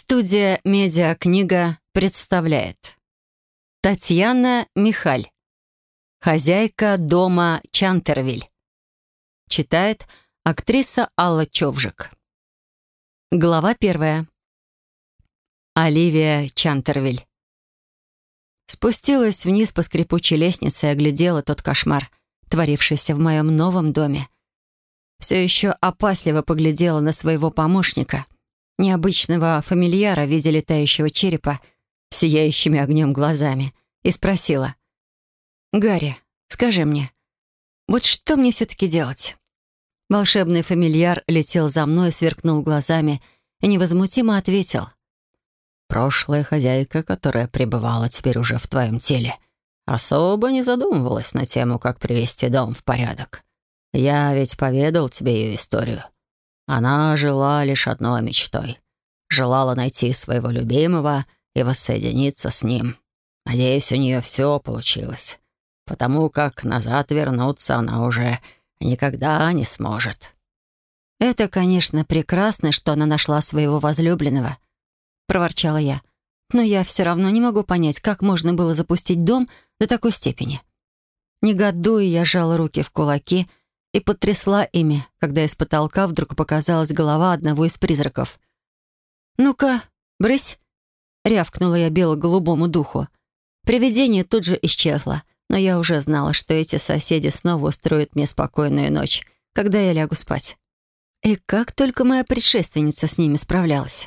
Студия «Медиакнига» представляет Татьяна Михаль, хозяйка дома Чантервиль. Читает актриса Алла Човжик. Глава 1. Оливия Чантервиль. Спустилась вниз по скрипучей лестнице и оглядела тот кошмар, творившийся в моем новом доме. Все еще опасливо поглядела на своего помощника, необычного фамильяра в виде летающего черепа, сияющими огнем глазами, и спросила: «Гарри, скажи мне, вот что мне все-таки делать?» Волшебный фамильяр летел за мной, сверкнул глазами и невозмутимо ответил: «Прошлая хозяйка, которая пребывала теперь уже в твоем теле, особо не задумывалась на тему, как привести дом в порядок. Я ведь поведал тебе ее историю. Она жила лишь одной мечтой. Желала найти своего любимого и воссоединиться с ним. Надеюсь, у нее все получилось, потому как назад вернуться она уже никогда не сможет». «Это, конечно, прекрасно, что она нашла своего возлюбленного», — проворчала я. «Но я все равно не могу понять, как можно было запустить дом до такой степени». Негодуя, я сжала руки в кулаки и потрясла ими, когда из потолка вдруг показалась голова одного из призраков. «Ну-ка, брысь!» — рявкнула я бело-голубому духу. Привидение тут же исчезло, но я уже знала, что эти соседи снова устроят мне спокойную ночь, когда я лягу спать. И как только моя предшественница с ними справлялась.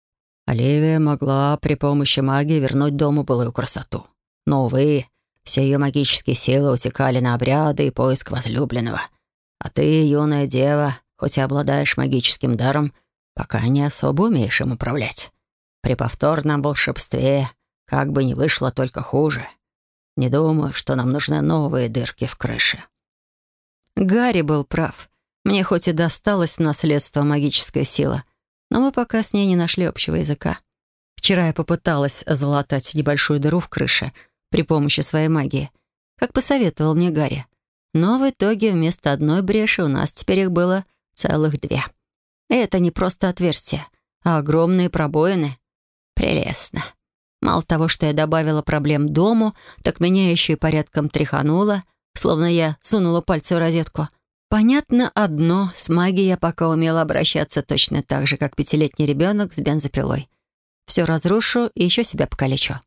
Оливия могла при помощи магии вернуть дому былую красоту. Но, увы, все ее магические силы утекали на обряды и поиск возлюбленного. А ты, юная дева, хоть и обладаешь магическим даром, пока не особо умеешь им управлять. При повторном волшебстве как бы не вышло, только хуже. Не думаю, что нам нужны новые дырки в крыше». Гарри был прав. Мне хоть и досталась в наследство магическая сила, но мы пока с ней не нашли общего языка. Вчера я попыталась залатать небольшую дыру в крыше при помощи своей магии, как посоветовал мне Гарри. Но в итоге вместо одной бреши у нас теперь их было целых 2. И это не просто отверстия, а огромные пробоины. Прелестно. Мало того, что я добавила проблем дому, так меня еще и порядком тряхануло, словно я сунула пальцы в розетку. Понятно одно, с магией я пока умела обращаться точно так же, как 5-летний ребенок с бензопилой. Все разрушу и еще себя покалечу.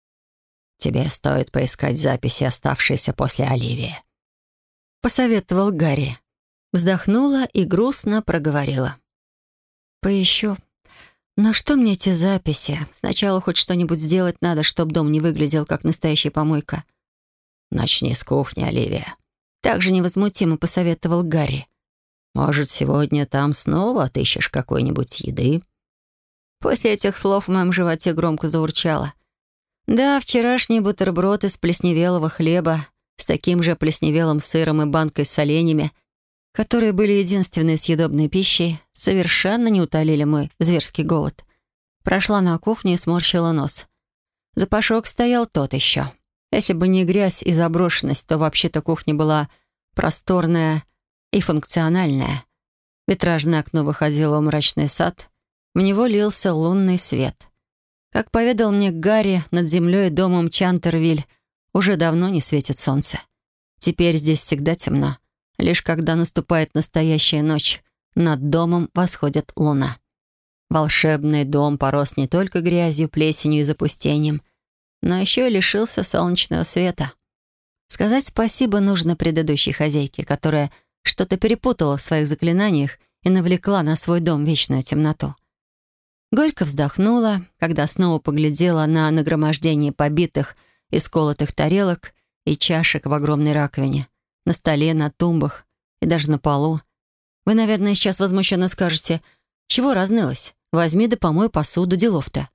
«Тебе стоит поискать записи, оставшиеся после Оливии», — посоветовал Гарри. Вздохнула и грустно проговорила: «Поищу. Но что мне эти записи? Сначала хоть что-нибудь сделать надо, чтобы дом не выглядел как настоящая помойка». «Начни с кухни, Оливия», — также невозмутимо посоветовал Гарри. «Может, сегодня там снова отыщешь какой-нибудь еды?» После этих слов в моем животе громко заурчало. Да, вчерашний бутерброд из плесневелого хлеба с таким же плесневелым сыром и банкой с соленьями, которые были единственной съедобной пищей, совершенно не утолили мой зверский голод. Прошла на кухню и сморщила нос. Запашок стоял тот еще. Если бы не грязь и заброшенность, то вообще-то кухня была просторная и функциональная. Витражное окно выходило в мрачный сад, в него лился лунный свет. Как поведал мне Гарри, над землей и домом Чантервиль уже давно не светит солнце. Теперь здесь всегда темно. Лишь когда наступает настоящая ночь, над домом восходит луна. Волшебный дом порос не только грязью, плесенью и запустением, но еще и лишился солнечного света. Сказать спасибо нужно предыдущей хозяйке, которая что-то перепутала в своих заклинаниях и навлекла на свой дом вечную темноту. Горько вздохнула, когда снова поглядела на нагромождение побитых и сколотых тарелок и чашек в огромной раковине, на столе, на тумбах и даже на полу. Вы, наверное, сейчас возмущенно скажете: «Чего разнылась? Возьми да помой посуду, делов-то».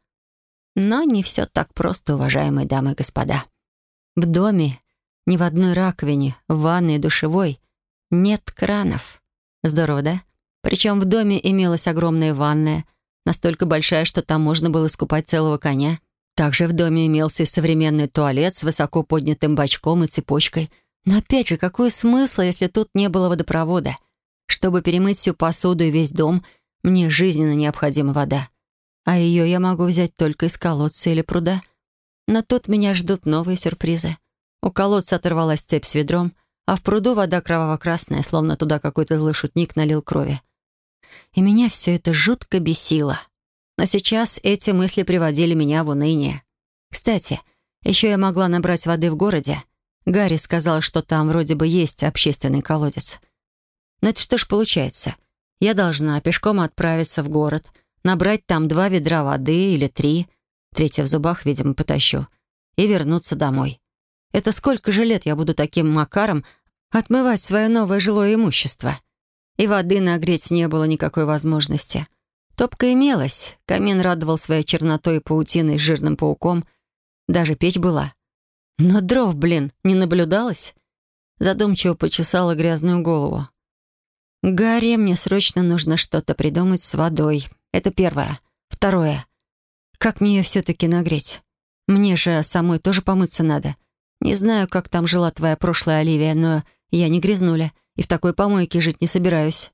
Но не все так просто, уважаемые дамы и господа. В доме ни в одной раковине, в ванной и душевой нет кранов. Здорово, да? Причем в доме имелась огромная ванная, настолько большая, что там можно было искупать целого коня. Также в доме имелся и современный туалет с высоко поднятым бачком и цепочкой. Но опять же, какой смысл, если тут не было водопровода? Чтобы перемыть всю посуду и весь дом, мне жизненно необходима вода. а ее я могу взять только из колодца или пруда. Но тут меня ждут новые сюрпризы. У колодца оторвалась цепь с ведром, а в пруду вода кроваво-красная, словно туда какой-то злой шутник налил крови. И меня все это жутко бесило. Но сейчас эти мысли приводили меня в уныние. Кстати, еще я могла набрать воды в городе. Гарри сказал, что там вроде бы есть общественный колодец. Но это что ж получается? Я должна пешком отправиться в город, набрать там 2 ведра воды или 3, третье в зубах, видимо, потащу, и вернуться домой. Это сколько же лет я буду таким макаром отмывать свое новое жилое имущество? И воды нагреть не было никакой возможности. Топка имелась, камин радовал своей чернотой и паутиной с жирным пауком, даже печь была. Но дров, не наблюдалось. Задумчиво почесала грязную голову. «Гарри, мне срочно нужно что-то придумать с водой. Это первое. Второе. Как мне ее все-таки нагреть? Мне же самой тоже помыться надо. Не знаю, как там жила твоя прошлая Оливия, но я не грязнуля, и в такой помойке жить не собираюсь».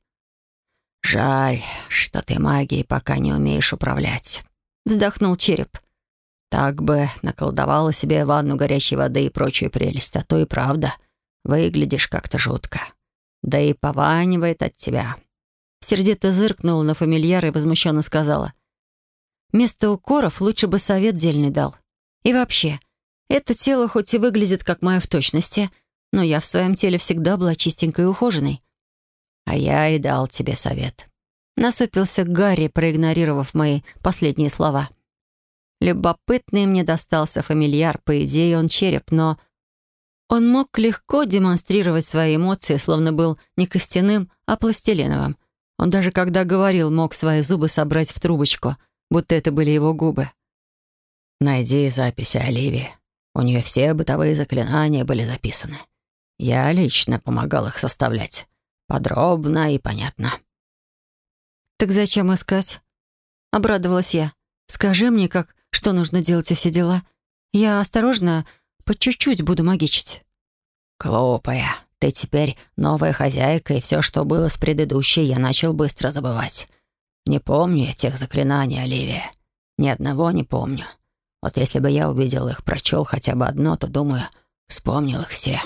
«Жаль, что ты магией пока не умеешь управлять», — вздохнул череп. «Так бы наколдовала себе ванну горячей воды и прочую прелесть, а то и правда. Выглядишь как-то жутко. Да и пованивает от тебя». Сердито зыркнула на фамильяра и возмущенно сказала: «Вместо укоров лучше бы совет дельный дал. И вообще, это тело хоть и выглядит как мое в точности, но я в своем теле всегда была чистенькой и ухоженной». «А я и дал тебе совет». Насупился Гарри, проигнорировав мои последние слова. Любопытный мне достался фамильяр, по идее он череп, но он мог легко демонстрировать свои эмоции, словно был не костяным, а пластилиновым. Он даже когда говорил, мог свои зубы собрать в трубочку, будто это были его губы. «Найди записи Оливии. У нее все бытовые заклинания были записаны. Я лично помогал их составлять. Подробно и понятно». «Так зачем искать?» — обрадовалась я. «Скажи мне, что нужно делать и все дела. Я осторожно, по чуть-чуть буду магичить». «Глупая. Ты теперь новая хозяйка, и все, что было с предыдущей, я начал быстро забывать. Не помню я тех заклинаний, Оливия. Ни одного не помню. Вот если бы я увидел их, прочел хотя бы одно, то, думаю, вспомнил их все».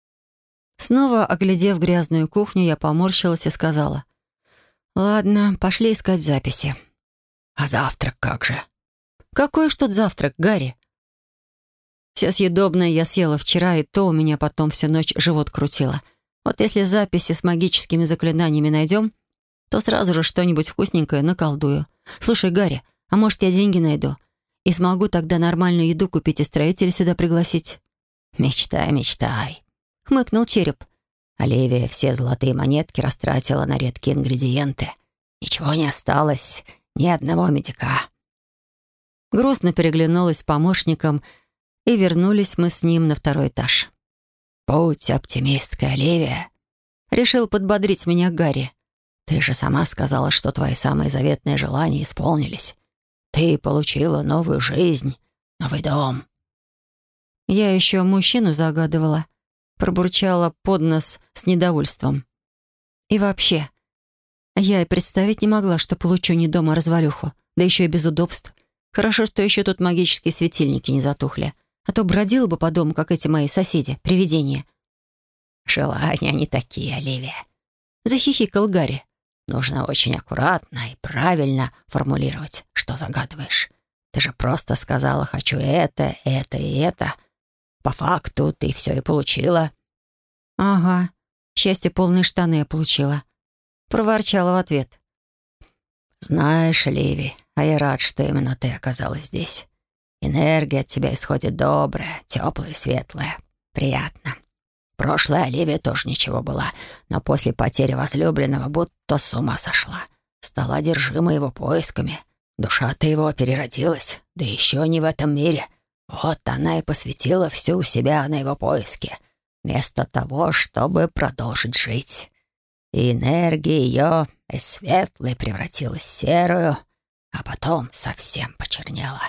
Снова, оглядев грязную кухню, я поморщилась и сказала: «Ладно, пошли искать записи». «А завтрак как же?» «Какой ж тут завтрак, Гарри? Все съедобное я съела вчера, и то у меня потом всю ночь живот крутило. Вот если записи с магическими заклинаниями найдем, то сразу же что-нибудь вкусненькое наколдую. Слушай, Гарри, а может, я деньги найду? И смогу тогда нормальную еду купить и строителей сюда пригласить?» «Мечтай, мечтай», — хмыкнул череп. «Оливия все золотые монетки растратила на редкие ингредиенты. Ничего не осталось, ни одного медика». Грустно переглянулась с помощником, и вернулись мы с ним на 2-й этаж. «Будь оптимисткой, Оливия», — решил подбодрить меня Гарри. «Ты же сама сказала, что твои самые заветные желания исполнились. Ты получила новую жизнь, новый дом». Я еще мужчину загадывала, пробурчала под нос с недовольством. И вообще, я и представить не могла, что получу не дом, а развалюху, да еще и без удобств. Хорошо, что еще тут магические светильники не затухли, а то бродила бы по дому, как эти мои соседи, привидения. «Желания не такие, Оливия», — захихикал Гарри. «Нужно очень аккуратно и правильно формулировать, что загадываешь. Ты же просто сказала «хочу это и это». По факту ты все и получила». «Ага, счастье полные штаны я получила», — проворчала в ответ. «Знаешь, Ливи, а я рад, что именно ты оказалась здесь. Энергия от тебя исходит добрая, теплая, светлая. Приятно. Прошлая Оливия тоже ничего была, но после потери возлюбленного будто с ума сошла. Стала одержима его поисками. Душа-то его переродилась, да еще не в этом мире. Вот она и посвятила всю себя на его поиски, вместо того, чтобы продолжить жить. И энергия ее из светлой превратилась в серую, а потом совсем почернела».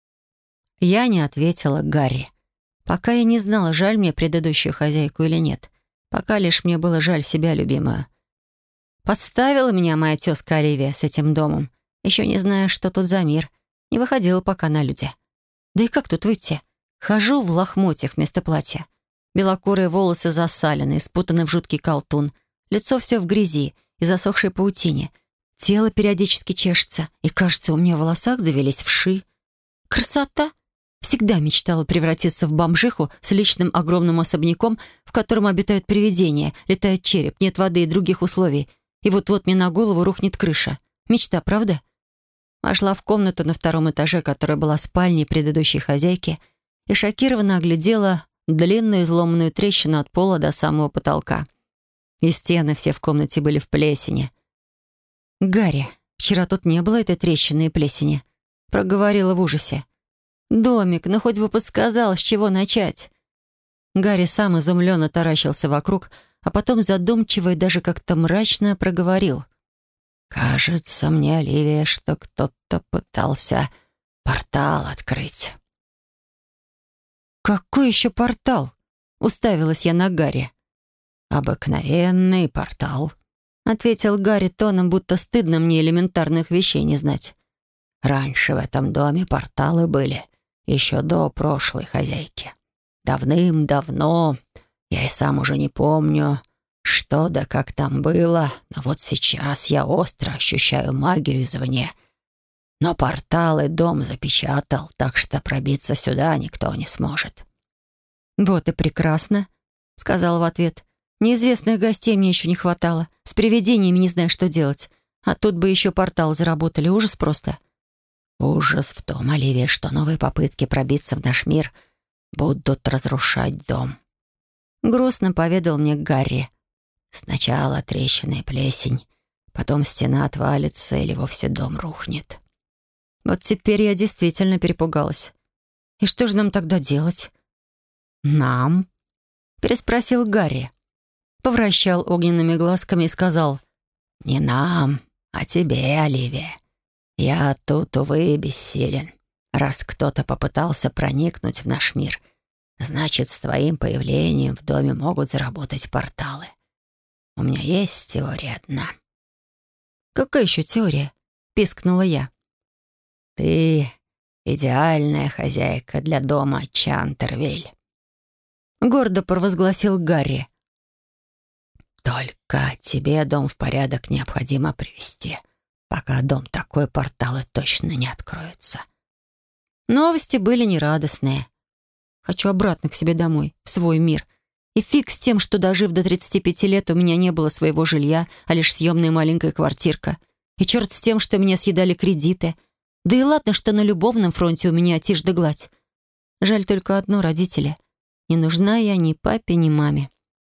Я не ответила Гарри. Пока я не знала, жаль мне предыдущую хозяйку или нет. Пока лишь мне было жаль себя любимую. Подставила меня моя тезка Оливия с этим домом, еще не зная, что тут за мир, Не выходила пока на люди. Да и как тут выйти? Хожу в лохмотьях вместо платья. Белокурые волосы засалены, спутаны в жуткий колтун. Лицо все в грязи и засохшей паутине. Тело периодически чешется, и, кажется, у меня в волосах завелись вши. Красота! Всегда мечтала превратиться в бомжиху с личным огромным особняком, в котором обитают привидения, летает череп, нет воды и других условий. И вот-вот мне на голову рухнет крыша. Мечта, правда? Вошла в комнату на втором этаже, которая была спальней предыдущей хозяйки, и шокированно оглядела длинную изломанную трещину от пола до самого потолка. И стены все в комнате были в плесени. «Гарри, вчера тут не было этой трещины и плесени», — проговорила в ужасе. «Домик, ну хоть бы подсказал, с чего начать». Гарри сам изумленно таращился вокруг, а потом задумчиво и даже как-то мрачно проговорил. «Кажется мне, Оливия, что кто-то пытался портал открыть». «Какой еще портал?» — уставилась я на Гарри. «Обыкновенный портал», — ответил Гарри тоном, будто стыдно мне элементарных вещей не знать. «Раньше в этом доме порталы были, еще до прошлой хозяйки. Давным-давно, я и сам уже не помню, что да как там было, но вот сейчас я остро ощущаю магию извне. Но порталы дом запечатал, так что пробиться сюда никто не сможет». «Вот и прекрасно», — сказала в ответ. «Неизвестных гостей мне еще не хватало. С привидениями не знаю, что делать. А тут бы еще портал заработали. Ужас просто». «Ужас в том, Оливия, что новые попытки пробиться в наш мир будут разрушать дом», — грустно поведал мне Гарри. «Сначала трещина и плесень, потом стена отвалится или вовсе дом рухнет». Вот теперь я действительно перепугалась. «И что же нам тогда делать?» «Нам?» — переспросил Гарри. Повращал огненными глазками и сказал: «Не нам, а тебе, Оливия. Я тут, увы, бессилен. Раз кто-то попытался проникнуть в наш мир, значит, с твоим появлением в доме могут заработать порталы. У меня есть теория одна». «Какая еще теория?» — пискнула я. «Ты идеальная хозяйка для дома Чантервиль», — гордо провозгласил Гарри. «Только тебе дом в порядок необходимо привести. Пока дом такой, порталы точно не откроются». Новости были нерадостные. Хочу обратно к себе домой, в свой мир. И фиг с тем, что, дожив до 35 лет, у меня не было своего жилья, а лишь съемная маленькая квартирка. И черт с тем, что меня съедали кредиты. Да и ладно, что на любовном фронте у меня тишь да гладь. Жаль только одно — родители. Не нужна я ни папе, ни маме.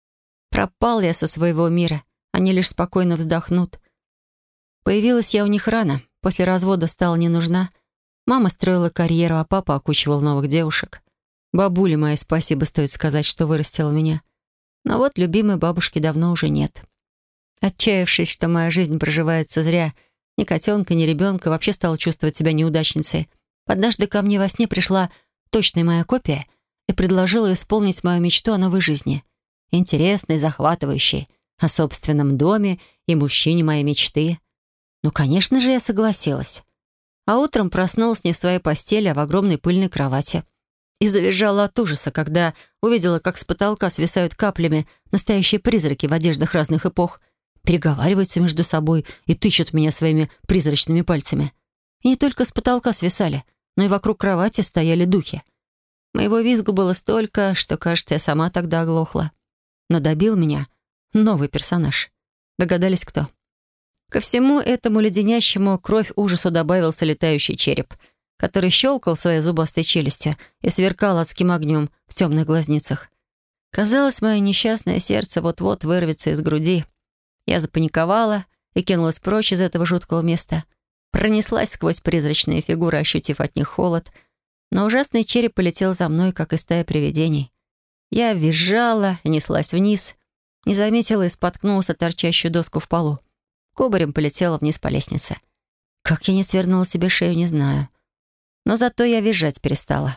Пропал я со своего мира. Они лишь спокойно вздохнут. Появилась я у них рано. После развода стала не нужна. Мама строила карьеру, а папа окучивал новых девушек. Бабуле моей спасибо стоит сказать, что вырастила меня. Но вот любимой бабушки давно уже нет. Отчаявшись, что моя жизнь проживается зря, ни котенка, ни ребенка, вообще стала чувствовать себя неудачницей. Однажды ко мне во сне пришла точная моя копия и предложила исполнить мою мечту о новой жизни. Интересной, захватывающей, о собственном доме и мужчине моей мечты. Ну, конечно же, я согласилась. А утром проснулась не в своей постели, а в огромной пыльной кровати. И завизжала от ужаса, когда увидела, как с потолка свисают каплями настоящие призраки в одеждах разных эпох, переговариваются между собой и тычут меня своими призрачными пальцами. И не только с потолка свисали, но и вокруг кровати стояли духи. Моего визгу было столько, что, кажется, я сама тогда оглохла. Но добил меня новый персонаж. Догадались, кто? Ко всему этому леденящему кровь ужасу добавился летающий череп, который щелкал своей зубастой челюстью и сверкал адским огнем в темных глазницах. Казалось, мое несчастное сердце вот-вот вырвется из груди. Я запаниковала и кинулась прочь из этого жуткого места. Пронеслась сквозь призрачные фигуры, ощутив от них холод, но ужасный череп полетел за мной, как из стаи привидений. Я визжала и неслась вниз, не заметила и споткнулась о торчащую доску в полу. Кубарем полетела вниз по лестнице. Как я не свернула себе шею, не знаю. Но зато я визжать перестала.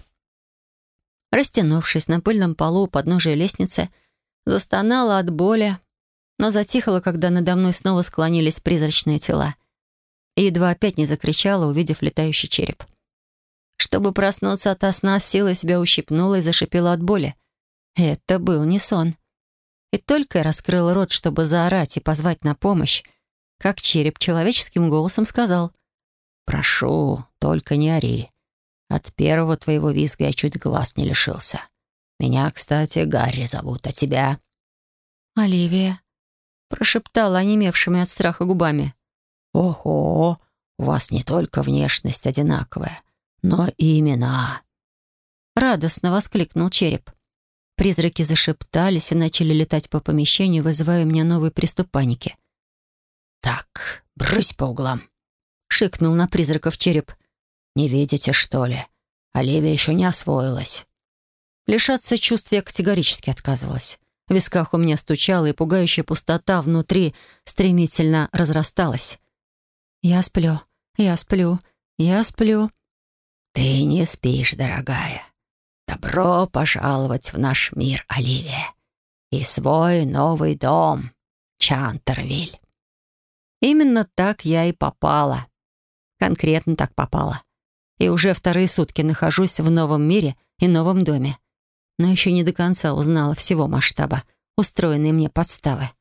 Растянувшись на пыльном полу у подножия лестницы, застонала от боли, но затихла, когда надо мной снова склонились призрачные тела. И едва опять не закричала, увидев летающий череп. Чтобы проснуться ото сна, с силой себя ущипнула и зашипела от боли. Это был не сон. И только я раскрыла рот, чтобы заорать и позвать на помощь, как череп человеческим голосом сказал: «Прошу, только не ори. От первого твоего визга я чуть глаз не лишился. Меня, кстати, Гарри зовут, а тебя?» «Оливия», — прошептала онемевшими от страха губами. «Ого, у вас не только внешность одинаковая, но и имена». Радостно воскликнул череп. Призраки зашептались и начали летать по помещению, вызывая у меня новые приступ паники. «Так, брысь по углам», — шикнул на призраков череп. «Не видите, что ли? Оливия еще не освоилась». Лишаться чувств я категорически отказывалась. В висках у меня стучало, и пугающая пустота внутри стремительно разрасталась. «Я сплю, я сплю, я сплю». «Ты не спишь, дорогая. Добро пожаловать в наш мир, Оливия, и свой новый дом, Чантервиль». Именно так я и попала. Конкретно так попала. И уже вторые сутки нахожусь в новом мире и новом доме. Но еще не до конца узнала всего масштаба устроенной мне подставы.